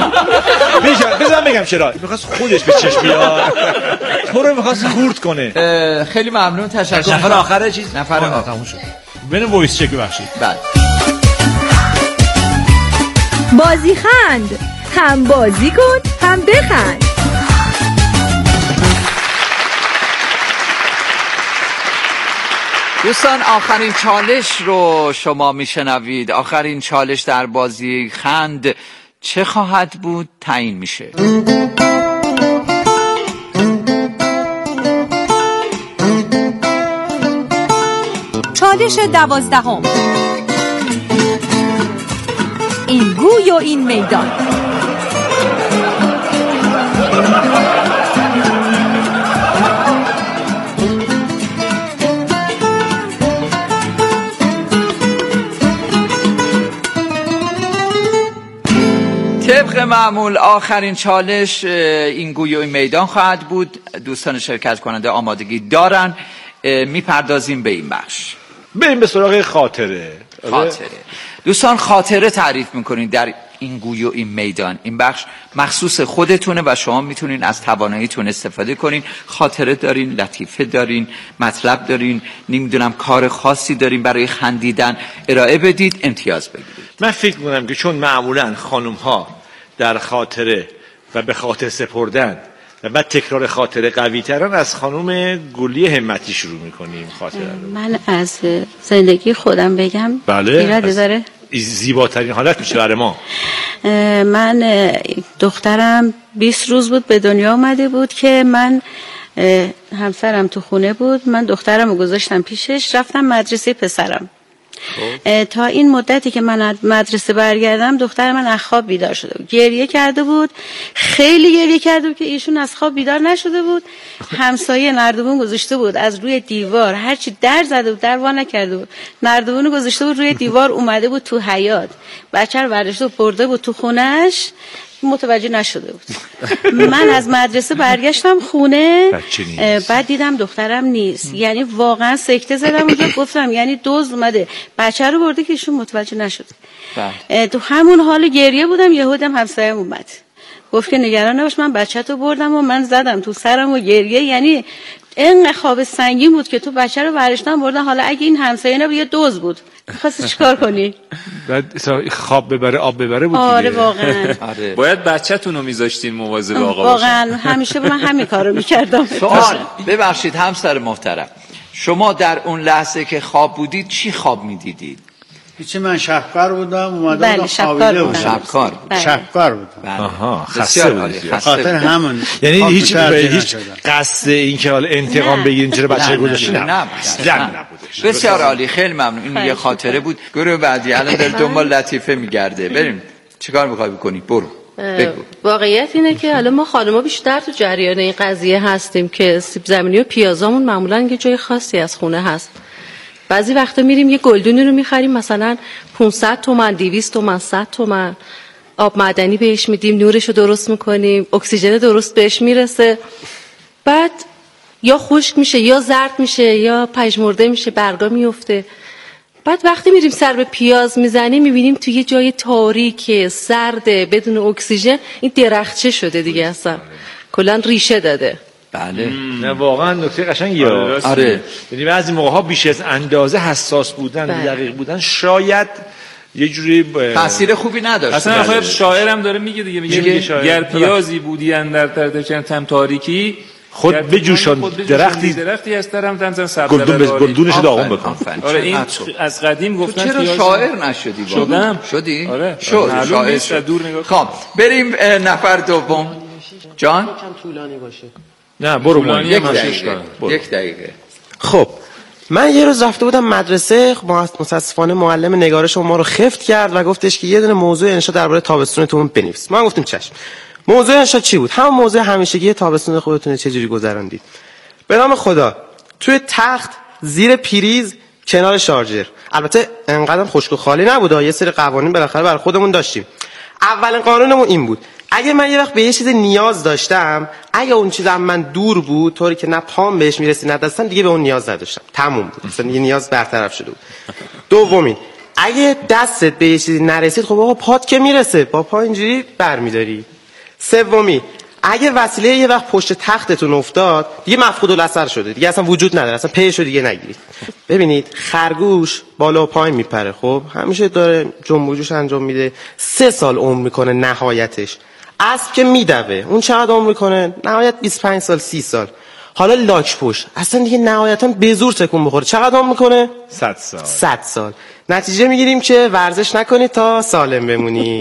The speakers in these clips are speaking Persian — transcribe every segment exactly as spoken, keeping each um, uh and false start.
بذار بگم چرا میخواست خودش به چشم بیاد، تو رو میخواست خورد کنه. خیلی ممنون، تشکر. نفر آخره چیز نفر آخر تموم شد. بریم وایس چک ببخشید. بله. بازی خند، هم بازی کن هم بخند. دوستان آخرین چالش رو شما میشنوید. آخرین چالش در بازی خند چه خواهد بود تعیین میشه. چالش دوازدهم. این گوی و این میدان. طبق معمول آخرین چالش این گوی و این میدان خواهد بود. دوستان شرکت کننده آمادگی دارن. میپردازیم به این بخش. بریم به سراغ خاطره. خاطره. دوستان خاطره تعریف میکنین در این گوی و این میدان. این بخش مخصوص خودتونه و شما میتونین از تواناییتون استفاده کنین. خاطره دارین، لطیفه دارین، مطلب دارین، نمیدونم کار خاصی دارین برای خندیدن، ارائه بدید، امتیاز بگیرید. من فکر میکنم که چون معمولا خانم ها در خاطره و به خاطر سپردن و بعد تکرار خاطره قوی ترن، از خانم گلی همتی شروع میکنیم خاطره رو. من از زندگی خودم بگم. بله. ایراد داره؟ زیباترین حالت میشه برای ما. من دخترم بیست روز بود به دنیا آمده بود که من همسرم تو خونه بود، من دخترم رو گذاشتم پیشش، رفتم مدرسه پسرم. تا این مدتی که من از مدرسه برگردم دختر من از خواب بیدار شده بود، گریه کرده بود، خیلی گریه کرده بود که ایشون از خواب بیدار نشده بود. همسایه نردبون گذاشته بود از روی دیوار، هرچی در زده بود در وا نکرده بود، نردبون گذاشته بود روی دیوار، اومده بود تو حیاط، بچه رو برداشته و برده بود تو خونش، متوجه نشده بود. من از مدرسه برگشتم خونه، بعد دیدم دخترم نیست. یعنی واقعا سکته زدم اونجا، گفتم یعنی دزد اومده بچه رو برده که ایشون متوجه نشد. تو همون حال گریه بودم، یهو دیدم همسایه‌م اومد گفت که نگران نباش من بچه‌تو بردم و من زدم تو سرم و گریه. یعنی این خواب سنگین بود که تو بچه رو برشتن بردن، حالا اگه این همسایه نبود یه دزد بود، می‌خواستی چیکار کنی؟ بعد خواب ببره آب ببره بود. آره واقعا. آره. باید بچه‌تون رو می‌ذاشتین مواظب آقا باشین. واقعا همیشه من همین کارو می‌کردم. سوال، ببخشید همسر محترم، شما در اون لحظه که خواب بودید چی خواب می‌دیدید؟ هیچی، من شبکار بودم، اومدم بله، بودم شبکار بودم. شبکار بله. شبکار بودم. بله. آها، خسته بودید. خاطر همون. یعنی هیچ هیچ قصد این که حالا انتقام بگیرین چرا بچه گذاشتین؟ نه نه نبودش. بسیار عالی، خیلی ممنون. این یه خاطره بود. گروه بعدی الان در دنبال لطیفه میگرده. بریم چیکار می‌خوای بکنی؟ برو بگو. واقعیت اینه که حالا ما خانم‌ها بیشتر تو جریان این قضیه هستیم که سیب زمینی و پیازامون معمولاً یه جای خاصی از خونه هست. بعضی وقتا میریم یه گلدونی رو میخریم مثلا پانصد تومن، دویست تومن، صد تومن، آب معدنی بهش میدیم، نورش رو درست میکنیم، اکسیژن درست بهش میرسه، بعد یا خشک میشه یا زرد میشه یا پژمرده میشه، برگا میفته. بعد وقتی میریم سر به پیاز میزنیم میبینیم توی یه جای تاریک سرده بدون اکسیژن این درخچه شده دیگه، اصلا کلا ریشه داده. بله. نه واقعا نکته قشنگیه. آره. یعنی بعضی موقع‌ها بیش از اندازه حساس بودن، دقیق بودن شاید یه جوری تاثیر خوبی نداشت. اصلا خود شاعرم داره میگه دیگه، میگه گر پیازی بودی اندر تردکن تم تاریکی خود بجوشان درختی درختی از درم تنزن سبز گلدون گلدونش داغون بکن. آره این از قدیم گفتن چرا شاعر نشدی؟ شدم. شدی؟ آره. شد شاعر شد. دور نگاه. خب بریم نفر دوم. جان کم طولانی باشه. نه برو ما یک دقیقه. یک دقیقه. خب من یه روز رفته بودم مدرسه، متاسفانه معلم نگارش ما رو خفت کرد و گفتش که یه دونه موضوع انشا درباره تابستونتون بنویس. ما گفتیم چشم. موضوع انشا چی بود؟ همون موضوع همیشگی تابستون خودتون چه جوری گذروندید. به نام خدا توی تخت زیر پریز کنار شارژر. البته انقدر خشک و خالی نبود، یه سری قوانین بالاخره برای خودمون داشتیم. اولین قانونمون این بود: اگه من یه وقت به یه چیز نیاز داشتم، اگه اون چیز هم من دور بود طوری که نه پام بهش میرسید نه دستم، دیگه به اون نیاز نداشتم، تموم بود، اصلا یه نیاز برطرف شده بود. دومین، اگه دستت به یه چیزی نرسید خب آقا پات که میرسه، با پا اینجوری برمیداری. سومی، اگه وسیله یه وقت پشت تختتون افتاد دیگه مفقود الاثر شده، دیگه اصلا وجود نداره، اصلا پیشو دیگه نگیرید. ببینید خرگوش بالا و پایین میپره، خب همیشه داره جنب و جوش انجام میده، سه سال عمر میکنه نهایتش. اسب که میدوه اون چقدر عمر میکنه؟ نهایت بیست و پنج سال سی سال. حالا لاک پشت اصلا دیگه نهایتا به زور تکون بخوره چقدر عمر میکنه؟ صد سال. صد سال. نتیجه میگیریم که ورزش نکنید تا سالم بمونی.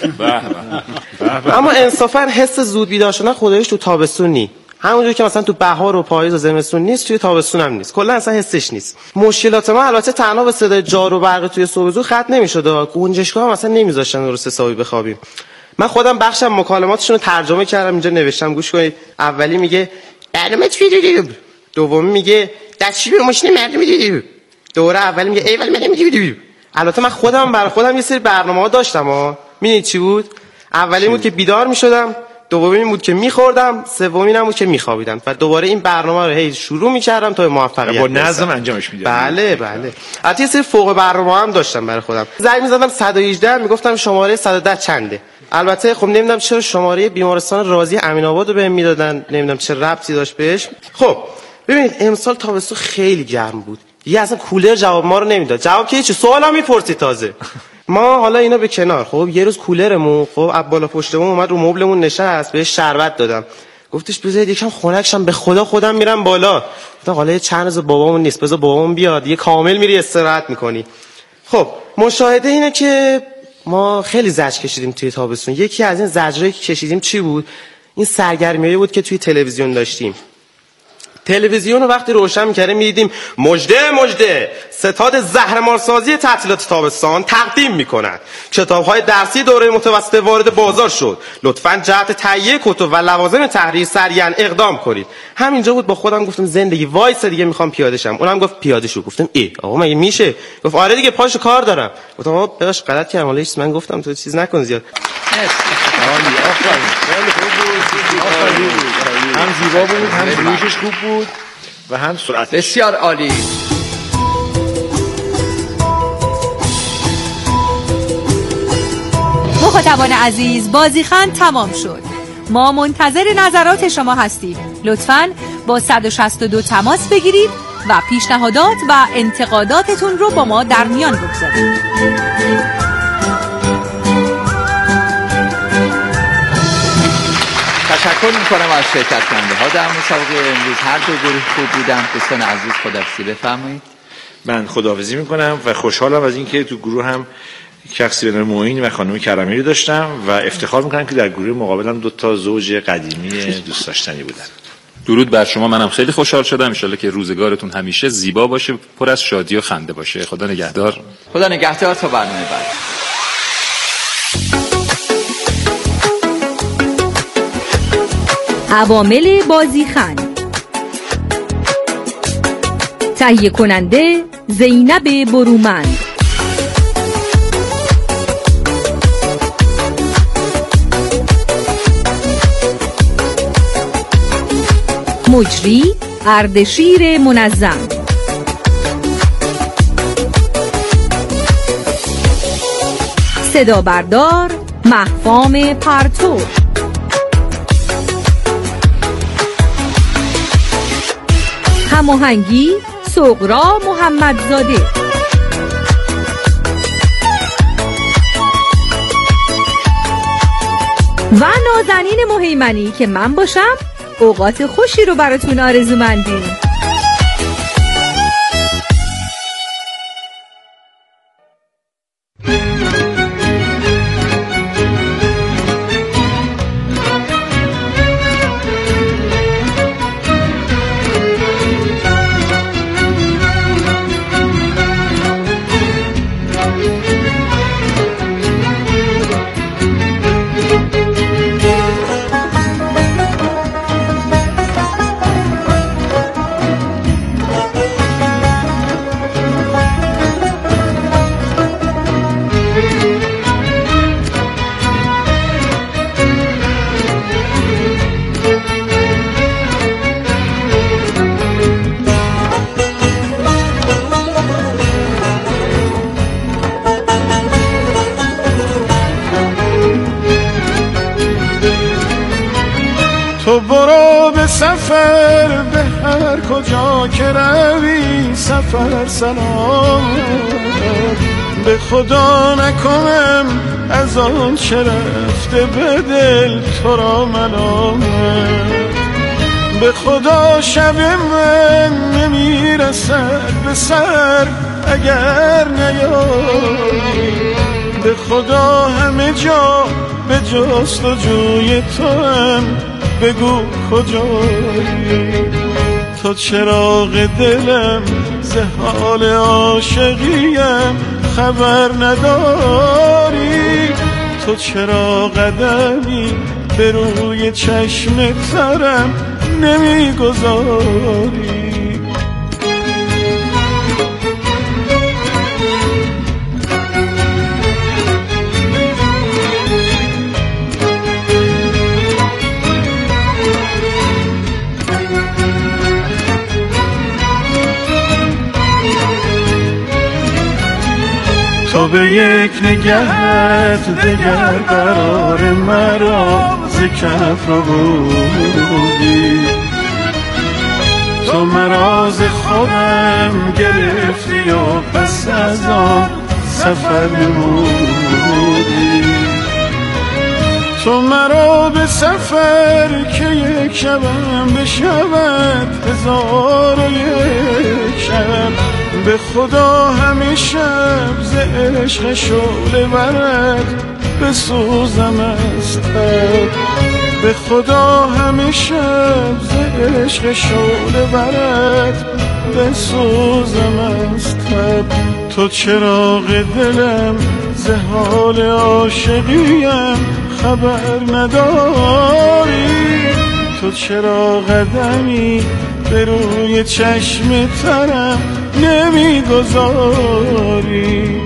اما انصافا حس زود بیدار شدن خودش تو تابستون نی، همونجوری که مثلا تو بهار و پاییز و زمستون نیست توی تابستون هم نیست، کلا اصلا حسش نیست. مشکلات ما البته تنها به صدای جار و برق توی صبح زود ختم نمیشد، گنجشگاه هم اصلا نمیذاشتن درست حسابی بخوابیم. من خودم بخشم مکالماتشون رو ترجمه کردم اینجا نوشتم، گوش کنید. اولی میگه برنامه چی دیدی، دومی میگه دستشوی به ماشین مردم دیدی، دوره اول میگه ای ولی من نمیدونم. البته من خودم برای خودم یه سری برنامه‌ها داشتم ها. میدونید چی بود؟ اولی بود که بیدار میشدم، دومی بود که میخوردم، سومی بود که میخوابیدم و دوباره این برنامه رو هی شروع میکردم تا موفقیت با نظم انجامش میدادم. بله بله. البته یه سری فوق برنامه هم داشتم برای خودم. زنگ میزدم صد و هجده میگفتم شماره صد و ده چنده. البته خب نمیدونم چرا شماره بیمارستان رازی امین آباد رو بهم میدادن، نمیدونم چه ربطی داشت بهش. خب ببینید امسال تابستون خیلی گرم بود، دیگه اصلا کولر جواب ما رو نمیداد. جواب که چی؟ سوالا میپرسید تازه. ما حالا اینا به کنار، خب یه روز کولرمون خب از بالا پشتمون اومد رو مبلمون نشست، بهش شربت دادم، گفتش بذارید یکم خنکشم، به خدا خودم میرم بالا. گفتم حالا یه چند روز بابامون نیست، بذار بابامون بیاد، یه کامل میری استراحت میکنی. خب مشاهده اینه که ما خیلی زجر کشیدیم توی تابستون. یکی از این زجرایی که کشیدیم چی بود؟ این سرگرمیایی بود که توی تلویزیون داشتیم. تلویزیون رو وقتی روشن می‌کردیم می‌دیدیم مژده مژده ستاد زهرمارسازی تعطیلات تابستان تقدیم می‌کند. کتاب‌های درسی دوره متوسطه وارد بازار شد. لطفاً جهت تهیه کتب و لوازم تحریر سریعاً اقدام کنید. همینجا بود با خودم گفتم زندگی وایس دیگه می‌خوام پیاده شم. اونم گفت پیاده شو. گفتم ای آقا مگه میشه؟ گفت آره دیگه پاشو کار دارم. گفتم آقا بهش غلط کردم، حالا هیچ من گفتم تو چیز نکن زیاد. عالی، آفرین. خیلی خوب بود. آفرین. هم زیبا بود، هم فروشش خوب بود و هم سرعت. بسیار عالی. مخاطبان عزیز، بازیخند تمام شد. ما منتظر نظرات شما هستیم. لطفاً با صد و شصت و دو تماس بگیرید و پیشنهادات و انتقاداتتون رو با ما در میان بگذارید. تشکر میکنم از شرکت کننده ها در مسابقه امروز. هر دو گروه خوب بودن. دوستان عزیز خداحافظی بفرمایید. من خداحافظی میکنم و خوشحالم از اینکه تو گروه هم شخصی به نام معین و خانم کرمی رو داشتم و افتخار میکنم که در گروه مقابلم دو تا زوج قدیمی دوست داشتنی بودن. درود بر شما. منم خیلی خوشحال شدم. ان شاءالله که روزگارتون همیشه زیبا باشه، پر از شادی و خنده باشه. خدا نگهدار. خدا نگهدار تا برنامه بعد. عوامل بازیخند. تهیه کننده زینب برومند. مجری اردشیر منظم. صدا بردار مهفام پرتو. هماهنگی سغرا محمدزاده. و نازنین مهیمنی که من باشم اوقات خوشی رو براتون آرزومندیم. تو برو به سفر به هر کجا که روی سفر سلامت، به خدا نکنم از آن چه رفته به دل تو را ملامت، به خدا شب من نمیرسد به سر اگر نیایی، به خدا همه جا به جستجوی تو هم بگو کجایی، تو چراغ دلم ز حال عاشقیم خبر نداری، تو چرا قدمی به روی چشم ترم نمیگذاری. تو به یک نگهت دگر قرار مرا ز کف رو بودی، تو مرا ز خودم گرفتی و پس از آن سفر نمودی، تو مرا به سفر که یک شبم بشود هزار و یک شب، به خدا همه شب ز عشق شعله برد بسوزم از تب، به خدا همه شب ز عشق شعله برد بسوزم از تب، تو چراغ دلم ز حال عاشقیم خبر نداری، تو چرا قدمی به روی چشم ترم نمیگذاری.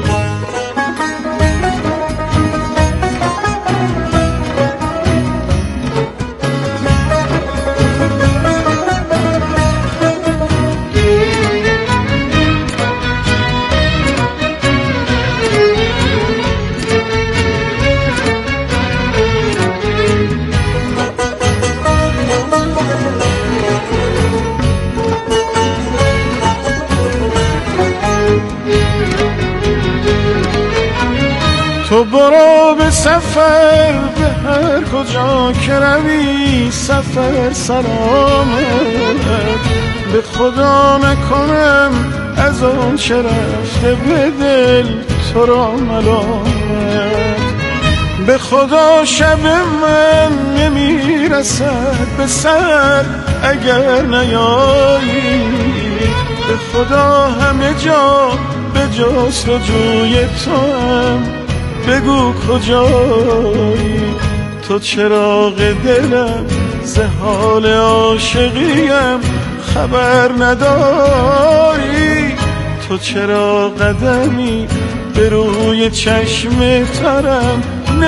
تو برو به سفر به هر کجا که روی سفر سلامت، به خدا نکنم از آن چه رفته به دل تو را ملامت، به خدا شب من نمیرسد به سر اگر نیایی، به خدا همه جا به جستجوی تو هم بگو کجایی، تو چراغ دلم ز حال عاشقیم خبر نداری، تو چرا قدمی به روی چشم ترم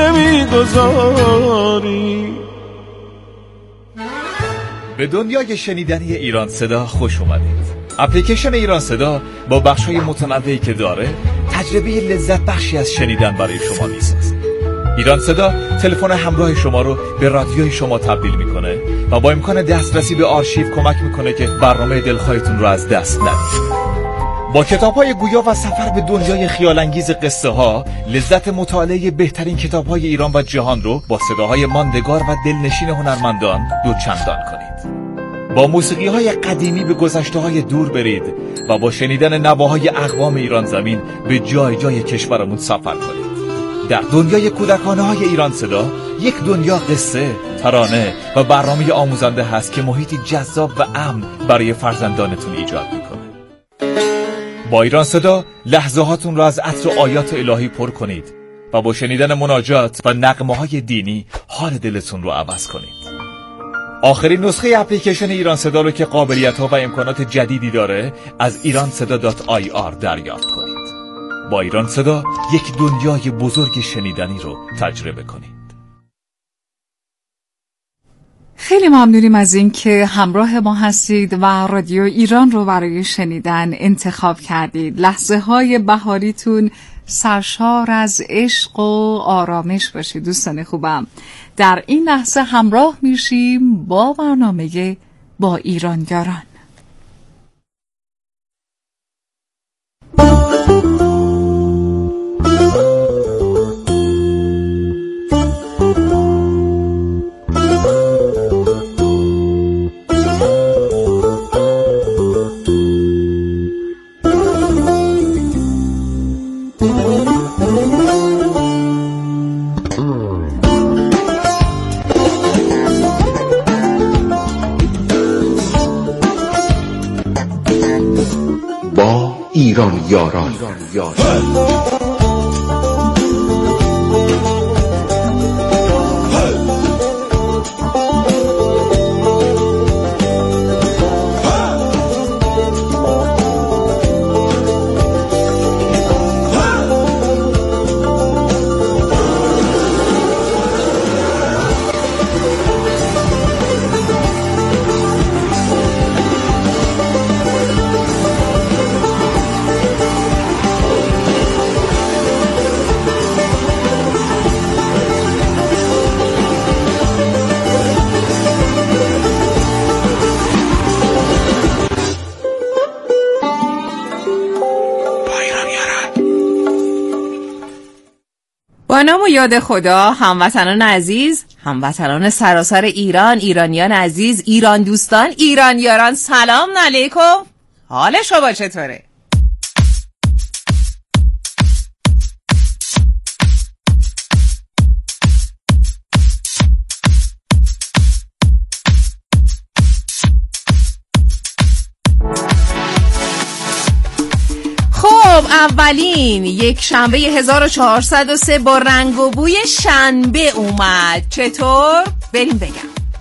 نمیگذاری. به دنیای شنیدنی ایران صدا خوش اومدید. اپلیکیشن ایران صدا با بخش‌های متنوعی که داره تجربه لذت بخشی از شنیدن برای شما میسازه. ایران صدا تلفن همراه شما رو به رادیوی شما تبدیل میکنه و با امکان دسترسی به آرشیو کمک میکنه که برنامه دلخواهتون رو از دست ندید. با کتاب‌های گویا و سفر به دنیای خیال‌انگیز قصه ها، لذت مطالعه بهترین کتاب‌های ایران و جهان رو با صداهای ماندگار و دلنشین هنرمندان دوچندان کنید. با موسیقی‌های قدیمی به گذشته‌های دور برید و با شنیدن نواهای اقوام ایران زمین به جای جای کشورمون سفر کنید. در دنیای کودکانه‌های ایران صدا، یک دنیا قصه، ترانه و برنامه آموزنده هست که محیطی جذاب و امن برای فرزندانتون ایجاد میکنه. با ایران صدا لحظه هاتون را از عطر آیات الهی پر کنید و با شنیدن مناجات و نغمه‌های دینی حال دلتون رو عوض کنید. آخرین نسخه اپلیکیشن ایران صدا رو که قابلیت‌ها و امکانات جدیدی داره از ایران صدا دات آی آر دریافت کنید. با ایران صدا یک دنیای بزرگ شنیدنی رو تجربه کنید. خیلی ممنونیم از این که همراه ما هستید و رادیو ایران رو برای شنیدن انتخاب کردید. لحظه های بهاریتون سرشار از عشق و آرامش باشید دوستان خوبم. در این لحظه همراه میشیم با برنامه با ایرانیاران. ایران یاران با نام و یاد خدا، هموطنان عزیز، هموطنان سراسر ایران، ایرانیان عزیز، ایران دوستان، ایرانیاران، سلام علیکم. حال شما چطوره؟ اولین یک شنبه هزار و چهارصد و سه با رنگ و بوی شنبه اومد. چطور؟ بریم بگم.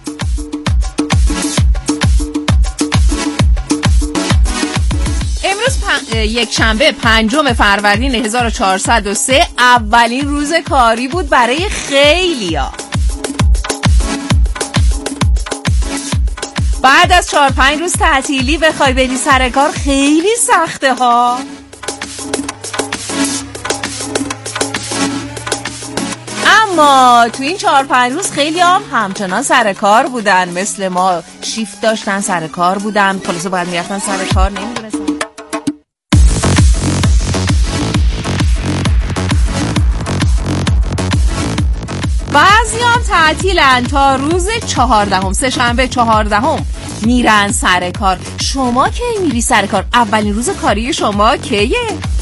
امروز پن... یک شنبه پنجم فروردین هزار و چهارصد و سه اولین روز کاری بود برای خیلیا. بعد از چهار پنج روز تعطیلی بخوای بری سر کار خیلی سخته ها. اما تو این چهار پنج روز خیلی هم همچنان سر کار بودن، مثل ما شیفت داشتن، سر کار بودن، خلاصه باید میرفتن سر کار، نمیدونستن. بعضی هم تعطیلن تا روز چهاردهم، سه شنبه چهاردهم میرن سر کار. شما کی میری سر کار؟ اولین روز کاری شما کیه؟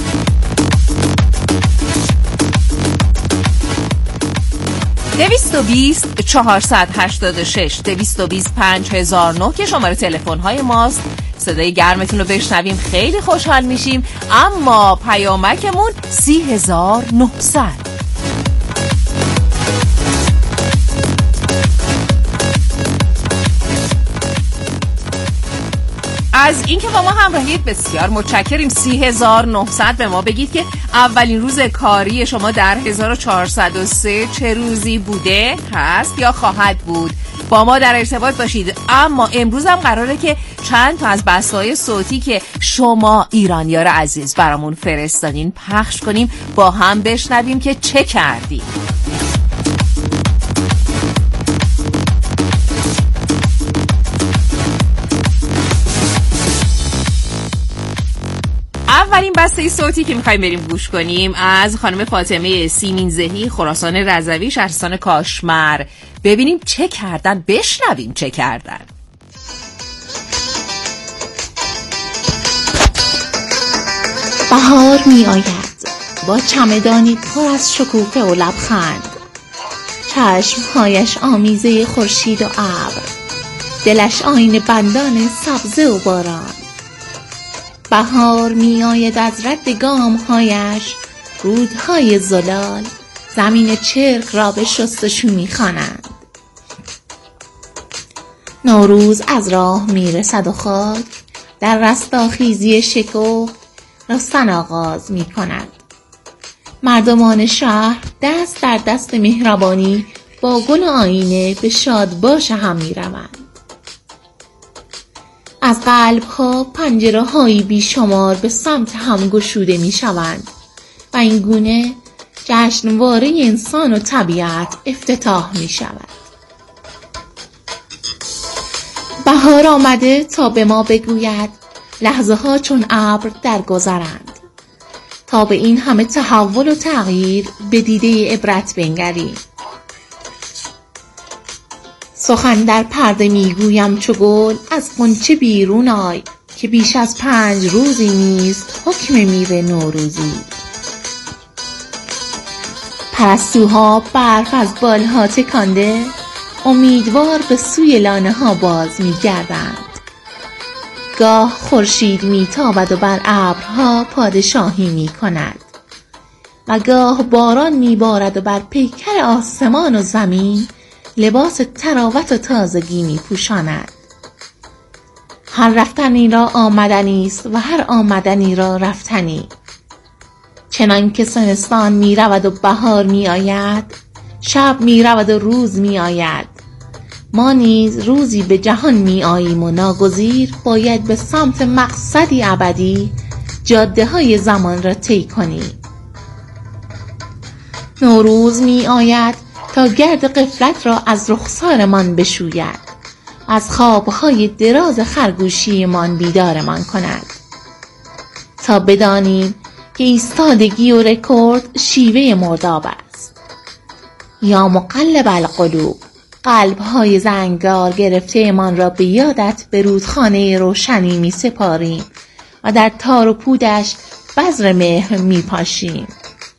دویست و بیست چهارصد هشتاد و شش دویست و بیست پنج هزار و نه که شماره تلفن های ماست. صدای گرمتون رو بشنویم خیلی خوشحال میشیم. اما پیامکمون سی هزار و نهصد. از اینکه با ما همراهید بسیار متشکریم. سی هزار و نهصد به ما بگید که اولین روز کاری شما در هزار و چهارصد و سه چه روزی بوده، هست یا خواهد بود. با ما در ارتباط باشید. اما امروز هم قراره که چند تا از بسته‌های صوتی که شما ایرانیار عزیز برامون فرستادین پخش کنیم، با هم بشنویم که چه کردی. اولین بسته صوتی که میخوایم بریم گوش کنیم از خانم فاطمه سیمینزهی، خراسان رضوی، شهرستان کاشمر. ببینیم چه کردن، بشنویم چه کردن. بهار می آید با چمدانی پر از شکوفه و لبخند، چشمهایش آمیزه خورشید و ابر، دلش آینه بندان سبزه و باران. بهار می آید از رد گامهایش، رودهای زلال زمین چرک را به شستشو می خوانند. نوروز از راه می رسد و خاک در رستاخیزی شکوه رستن آغاز می کند. مردمان شهر دست در دست مهربانی با گل آینه به شادباش هم می روند. از قلب‌ها پنجره‌هایی بیشمار به سمت هم گشوده می‌شوند و این گونه جشنواره انسان و طبیعت افتتاح می شود. بهار آمده تا به ما بگوید لحظه ها چون ابر درگذرند، تا به این همه تحول و تغییر به دیده عبرت بنگریم. سخن در پرده میگویم چو گل، از غنچه بیرون آی که بیش از پنج روزی نیست حکم میوه نوروزی. پرستوها برف از بالها تکانده، امیدوار به سوی لانه ها باز میگردند. گاه خورشید میتابد و بر ابرها پادشاهی میکند و گاه باران میبارد و بر پیکر آسمان و زمین لباس تراوت و تازگی میپوشاند. هر رفتنی را آمدنی است و هر آمدنی را رفتنی. چنان که زمستان می رود و بهار می آید، شب می رود و روز می آید، ما نیز روزی به جهان می آییم و ناگزیر باید به سمت مقصدی ابدی جاده های زمان را طی کنیم. نوروز می آید تا گرد غفلت را از رخسارمان بشوید، از خوابهای دراز خرگوشیمان بیدارمان کند، تا بدانیم که ایستادگی و رکورد شیوه مرداب است. یا مقلب القلوب، قلب‌های زنگار گرفته من را به یادت به رودخانه روشنی می سپاریم و در تار و پودش بذر مهر می پاشیم.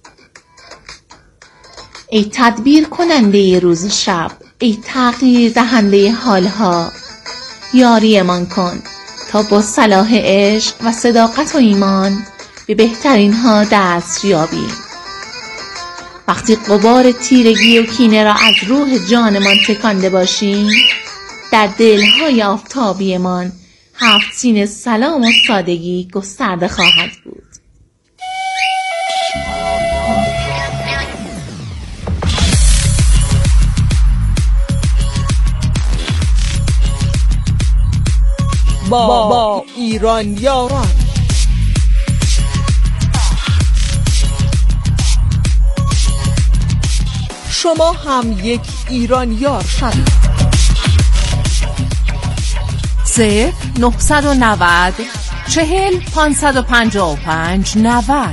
ای تدبیر کننده روز شب، ای تغییر دهنده حالها، یاری من کن تا با صلاح عشق و صداقت و ایمان به بهترین ها دست یابیم. وقتی غبار تیرگی و کینه را از روح جانمان تکانده باشیم، در دلهای آفتابیمان هفت سین سلام و سادگی گسترده خواهد بود. با, با ایران یاران. شما هم یک ایران یار شدید. صفر نهصد و نود چهل پانصد و پنجاه و پنج نود.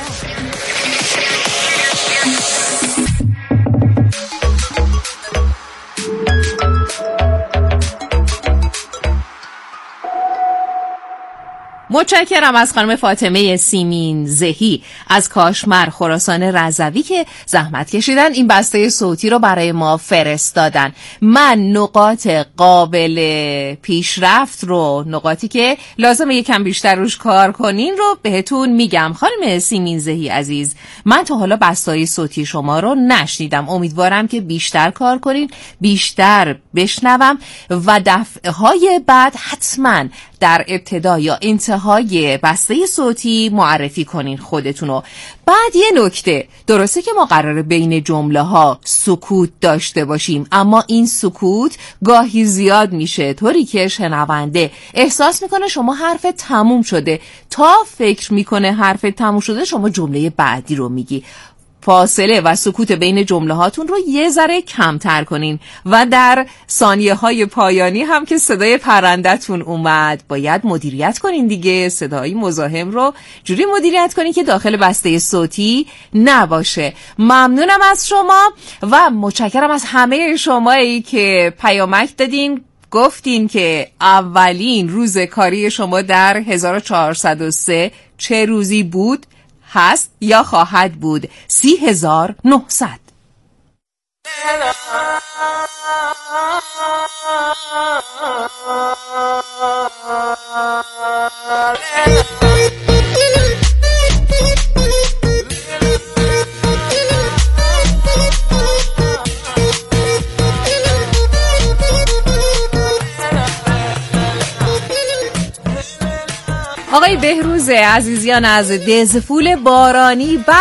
متشکرم از خانم فاطمه سیمین زهی از کاشمر خراسان رضوی که زحمت کشیدن این بسته صوتی رو برای ما فرستادن. من نقاط قابل پیشرفت رو، نقاطی که لازمه یکم بیشتر روش کار کنین رو بهتون میگم. خانم سیمین زهی عزیز، من تا حالا بسته‌های صوتی شما رو نشنیدم. امیدوارم که بیشتر کار کنین، بیشتر بشنوم و دفعه‌های بعد حتماً در ابتدا یا انتهای بسته صوتی معرفی کنین خودتونو. بعد یه نکته، درسته که ما قراره بین جمله ها سکوت داشته باشیم، اما این سکوت گاهی زیاد میشه طوری که شنونده احساس میکنه شما حرف تموم شده، تا فکر میکنه حرف تموم شده شما جمله بعدی رو میگی. فاصله و سکوت بین جمله هاتون رو یه ذره کمتر کنین و در ثانیه های پایانی هم که صدای پرندتون اومد باید مدیریت کنین دیگه. صدای مزاحم رو جوری مدیریت کنین که داخل بسته صوتی نباشه. ممنونم از شما و متشکرم از همه شمایی که پیامک دادین، گفتین که اولین روز کاری شما در هزار و چهارصد و سه چه روزی بود، هست یا خواهد بود. سی هزار نهصد. آقای بهروز عزیزیان از دزفول بارانی، به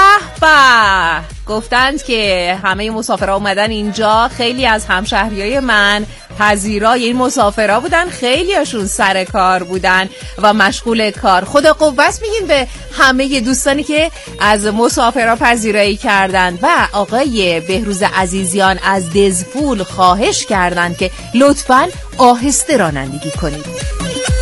به، گفتند که همه مسافرها اومدن اینجا. خیلی از همشهریای من پذیرای این مسافرها بودن، خیلی هاشون سر کار بودن و مشغول کار. خدا قوت میگیم به همه دوستانی که از مسافرها پذیرایی کردن و آقای بهروز عزیزیان از دزفول خواهش کردن که لطفاً آهسته رانندگی کنید.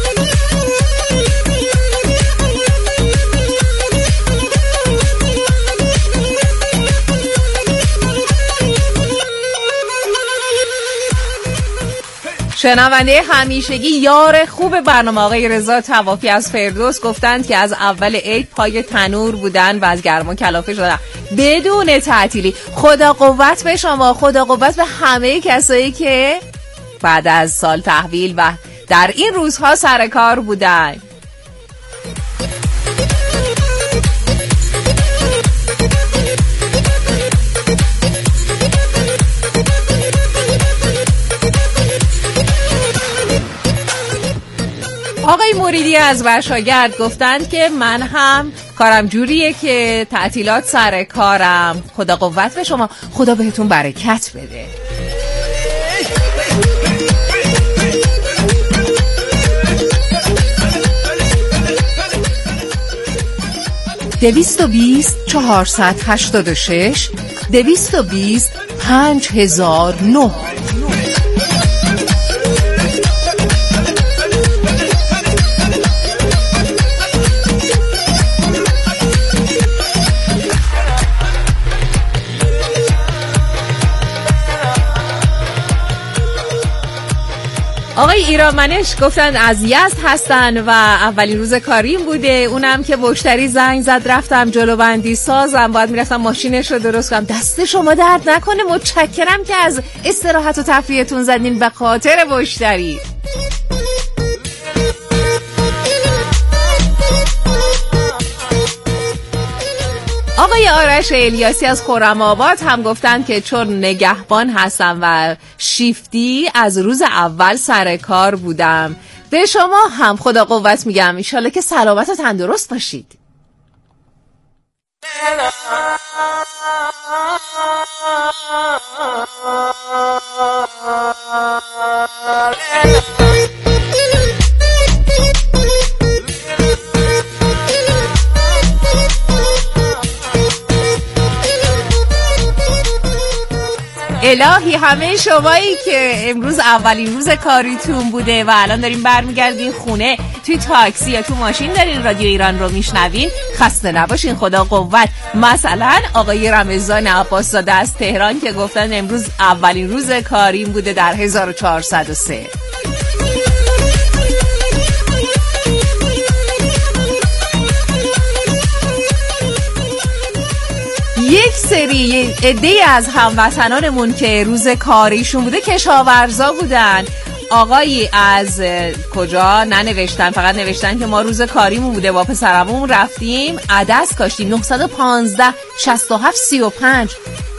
شنونده همیشگی یار خوب برنامه آقای رضا طوافی از فردوس گفتند که از اول عید پای تنور بودن و از گرما کلافه شدن بدون تعطیلی. خدا قوت به شما، خدا قوت به همه کسایی که بعد از سال تحویل و در این روزها سر کار بودن. آقای موریدی از ورشاگرد گفتند که من هم کارم جوریه که تعطیلات سر کارم. خدا قوت به شما، خدا بهتون برکت بده. دویست و بیست چهارصد هشتاد و شش دویست و بیست پنج هزار و نه. آقای ایرانمنش گفتن از یزد هستن و اولین روز کاریم بوده، اونم که مشتری زنگ زد رفتم جلو بندی سازم، باید میرفتم ماشینش رو درست کنم. دست شما درد نکنه، متشکرم که از استراحت و تفریحتون زدین به خاطر مشتری. آقای آرش الیاسی از خرم‌آباد هم گفتن که چون نگهبان هستم و شیفتی از روز اول سر کار بودم. به شما هم خدا قوت میگم، انشالله که سلامت و تندرست باشید. الهی همه شمایی که امروز اولین روز کاریتون بوده و الان دارین برمیگردین خونه، توی تاکسی یا تو ماشین دارین رادیو ایران رو میشنوین، خسته نباشین، خدا قوت. مثلا آقای رمضان عباس زاده از تهران که گفتن امروز اولین روز کاریم بوده در هزار و چهارصد و سه. یک سری عده‌ای از هموطنانمون که روز کاریشون بوده کشاورزا بودن. آقایی از کجا ننوشتن، فقط نوشتن که ما روز کاریمون بوده با پسرمون رفتیم عدس کاشتیم. نه یک پنج شش هفت سه پنج.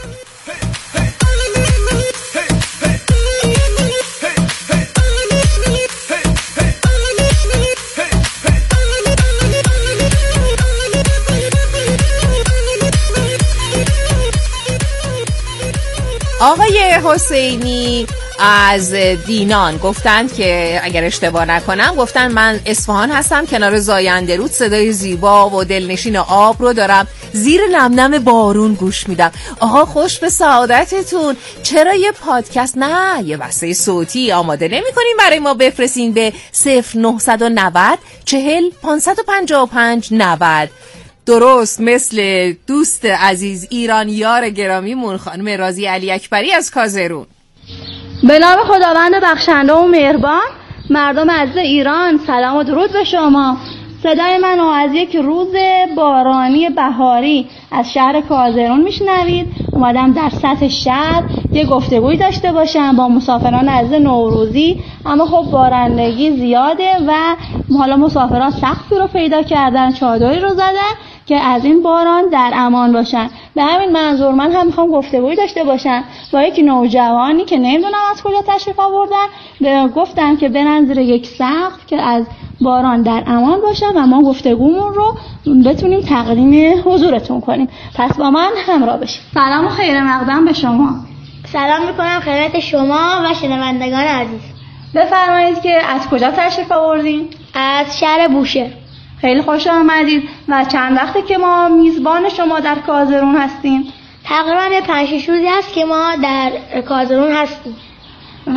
آقای حسینی از دینان گفتند که اگر اشتباه نکنم گفتن من اصفهان هستم، کنار زاینده رود، صدای زیبا و دلنشین آب رو دارم، زیر نمنم بارون گوش میدم. آها خوش به سعادتتون. چرا یه پادکست نه یه وصله صوتی آماده نمی کنیم برای ما بفرستین به صفر نه نه صفر چهل پانصد و پنجاه و پنج نود؟ درست مثل دوست عزیز ایران یار گرامیمون خانم رازی علی اکبری از کازرون. به نام خداوند بخشنده و مهربان، مردم عزیز ایران سلام و درود به شما. صدای من از یک روز بارانی بهاری از شهر کازرون میشنوید. اومدم در سطح شهر یه گفتگوی داشته باشم با مسافران عزیز نوروزی، اما خب بارندگی زیاده و حالا مسافران سقفی رو پیدا کردن، چادری رو زدن که از این باران در امان باشن. به همین منظور من هم میخوام گفتگوی داشته باشم با یک نوجوانی که نمیدونم از کجا تشریف آوردن. گفتم که برن زیر یک سقف که از باران در امان باشن و ما گفتگومون رو بتونیم تقدیم حضورتون کنیم. پس با من همراه بشید. سلام و خیر مقدم به شما. سلام میکنم خدمت شما و شنوندگان عزیز. بفرمایید که از کجا تشریف آوردین؟ از شهر بوشهر. خیلی خوش آمدید. و چند وقته که ما میزبان شما در کازرون هستیم؟ تقریبا پنج شش روزی هست که ما در کازرون هستیم.